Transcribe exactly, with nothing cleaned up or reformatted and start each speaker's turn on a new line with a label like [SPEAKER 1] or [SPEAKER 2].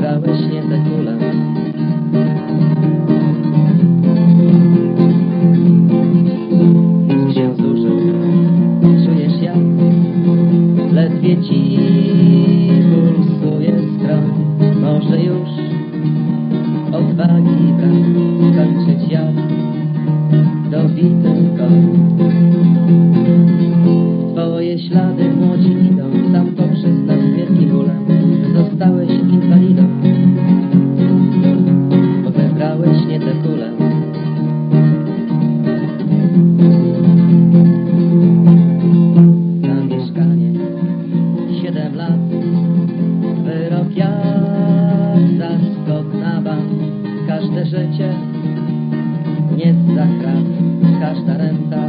[SPEAKER 1] Odebrałeś nie tę kulę. Księdzuszy, czujesz jak ledwie ci pulsuje stron. Może już odwagi brak skończyć jak dobity koń. Twoje ślady młodzi idą, sam to przyznasz z wielkim bólem. Zostałeś inwalidą, odebrałeś nie tę kulę. Na mieszkanie siedem lat, wyrok jak za skok na bank. Każde życie nie za krat, każda renta